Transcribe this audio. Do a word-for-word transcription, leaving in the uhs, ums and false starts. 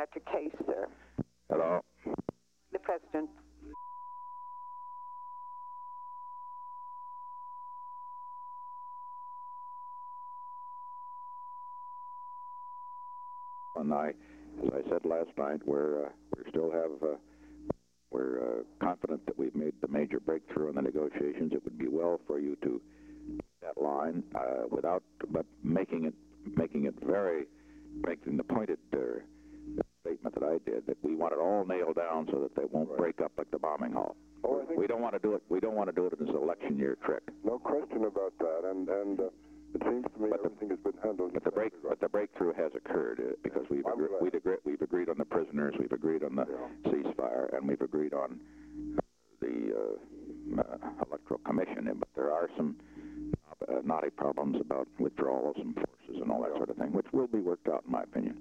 at your case, sir. Hello? The President. And I, as I said last night, we're, uh, we still have, uh, we're uh, confident that we've made the major breakthrough in the negotiations. It would be well for you to that line uh, without, but making it, making it very, making the pointed uh, statement that I did, that we want it all nailed down so that they won't Right. break up like the bombing hall. Oh, I think We don't want to do it. We don't want to do it as an election year trick. no question about that, and and uh, it seems to me But the- everything has been handled. But the break, exactly but the breakthrough has occurred uh, because we've I'm agreed, glad. we've agreed, we've agreed on the prisoners, we've agreed on the Yeah. ceasefire, and we've agreed on the uh, uh, electoral commission. But there are some uh, knotty problems about withdrawal of some forces and all that Yeah. sort of thing, which will be worked out, in my opinion.